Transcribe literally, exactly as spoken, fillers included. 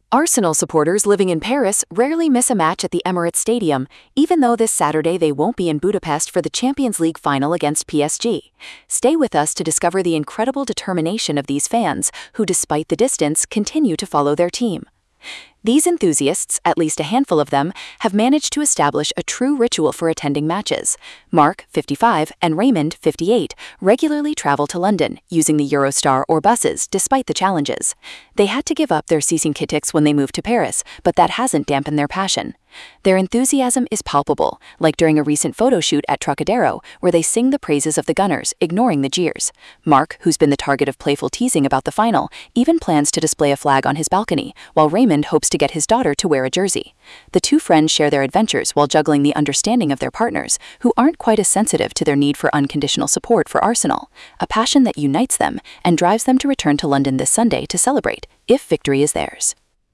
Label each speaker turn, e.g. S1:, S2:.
S1: Arsenal supporters living in Paris rarely miss a match at the Emirates Stadium, even though this Saturday they won't be in Budapest for the Champions League final against P S G. Stay with us to discover the incredible determination of these fans, who despite the distance continue to follow their team. These enthusiasts, at least a handful of them, have managed to establish a true ritual for attending matches. Mark, fifty-five, and Raymond, fifty-eight, regularly travel to London using the Eurostar or buses despite the challenges. They had to give up their season tickets when they moved to Paris, but that hasn't dampened their passion. Their enthusiasm is palpable, like during a recent photo shoot at Trocadero, where they sing the praises of the Gunners, ignoring the jeers. Mark, who's been the target of playful teasing about the final, even plans to display a flag on his balcony, while Raymond hopes to get his daughter to wear a jersey. The two friends share their adventures while juggling the understanding of their partners, who aren't quite as sensitive to their need for unconditional support for Arsenal, a passion that unites them and drives them to return to London this Sunday to celebrate, if victory is theirs.